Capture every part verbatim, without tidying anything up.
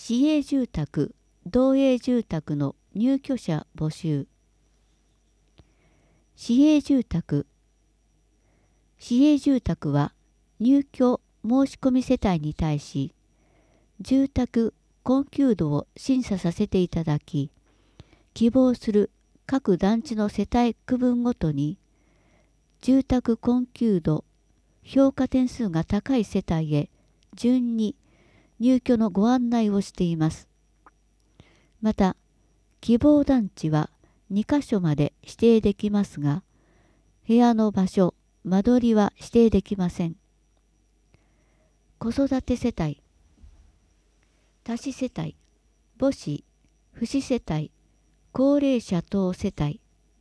市営住宅、同営住宅の入居者募集。市営住宅。市営住宅は入居申込世帯に対し、住宅困窮度を審査させていただき、希望する各団地の世帯区分ごとに、住宅困窮度評価点数が高い世帯へ順に入居のご案内をしています。また、希望団地はにかしょまで指定できますが、部屋の場所、間取りは指定できません。子育て世帯、多子世帯、母子、父子世帯、高齢者等世帯。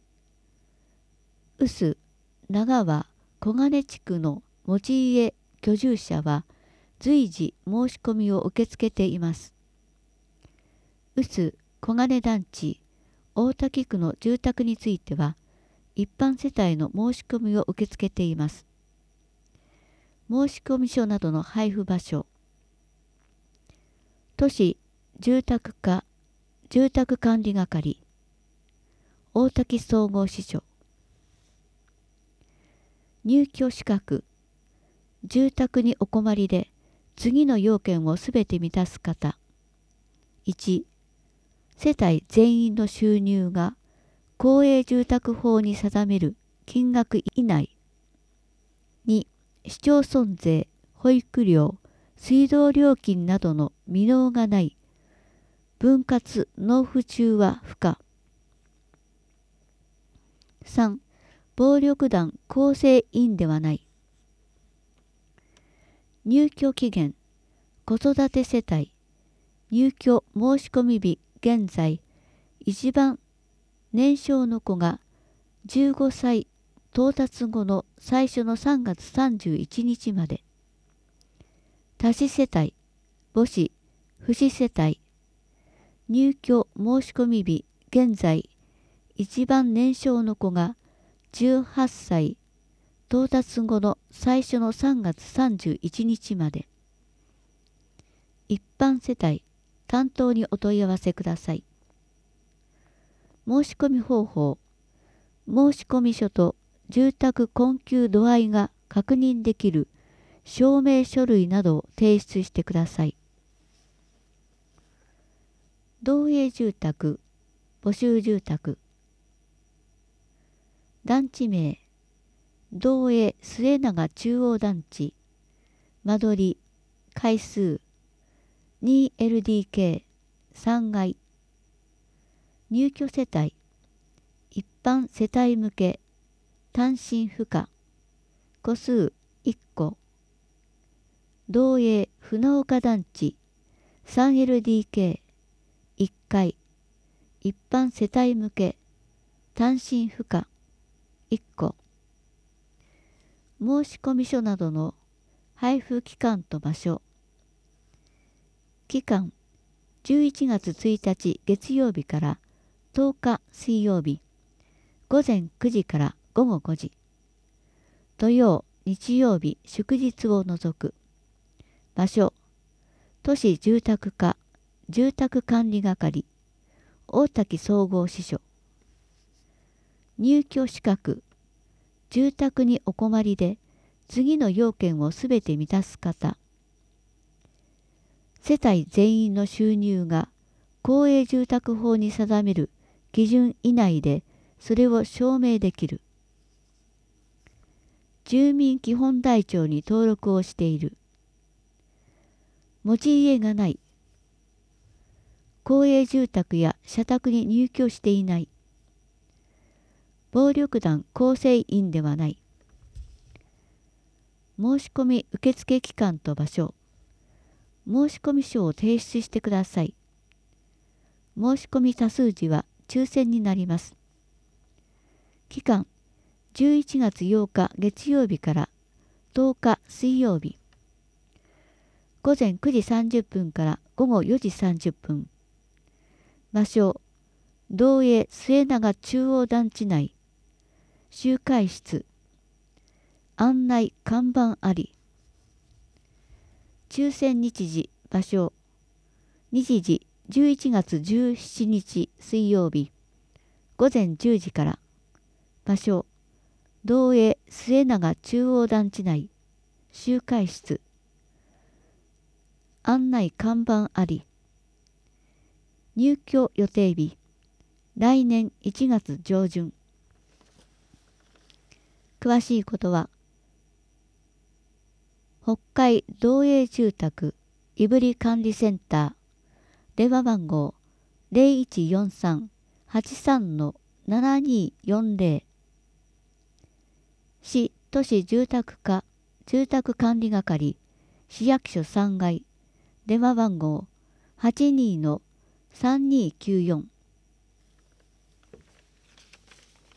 臼須、長和、小金地区の持ち家居住者は随時申し込みを受け付けています。臼須、小金団地、大滝区の住宅については、一般世帯の申し込みを受け付けています。申込書などの配布場所。都市住宅課住宅管理係、大滝総合支所。入居資格。住宅にお困りで次の要件をすべて満たす方。いち、世帯全員の収入が公営住宅法に定める金額以内。に、市町村税、保育料、水道料金などの未納がない。分割納付中は不可。さん、暴力団構成員ではない。入居期限。子育て世帯。入居申込日現在、一番年少の子がじゅうごさい到達後の最初のさんがつさんじゅういちにちまで。多子世帯、母子、父子世帯。入居申込日現在、一番年少の子がじゅうはっさい到達後の最初のさんがつさんじゅういちにちまで。一般世帯、担当にお問い合わせください。申し込み方法。申込書と住宅困窮度合いが確認できる証明書類などを提出してください。同営住宅、募集住宅。団地名。同営末永中央団地。間取り、階数、にエルディーケー、さんがい。入居世帯、一般世帯向け、単身赴可、戸数いっこ。同営船岡団地、さんエルディーケー、いっかい、一般世帯向け、単身赴可、いっこ。申込書などの配布期間と場所。期間、じゅういちがつついたち月曜日からとおか水曜日、ごぜんくじからごごごじ。土曜、日曜日、祝日を除く。場所、都市住宅課、住宅管理係、大滝総合支所。入居資格。住宅にお困りで次の要件をすべて満たす方。世帯全員の収入が公営住宅法に定める基準以内でそれを証明できる。住民基本台帳に登録をしている。持ち家がない。公営住宅や社宅に入居していない。暴力団構成員ではない。申し込み受付期間と場所。申込書を提出してください。申し込み多数時は抽選になります。期間、じゅういちがつようか月曜日からとおか水曜日。ごぜんくじさんじゅっぷんからごごよじさんじゅっぷん。場所、同営末永中央団地内。集会室。案内看板あり。抽選日時、場所。 日時じゅういちがつじゅうしちにち水曜日午前じゅうじから。場所道営末永中央団地内集会室。案内看板あり。入居予定日来年いちがつ上旬。詳しいことは北海道営住宅いぶり管理センター電話番号 ゼロいちよんさん はちさん ななによんゼロ。市都市住宅課住宅管理係市役所さんがい電話番号 はちにー さんにーきゅうよん。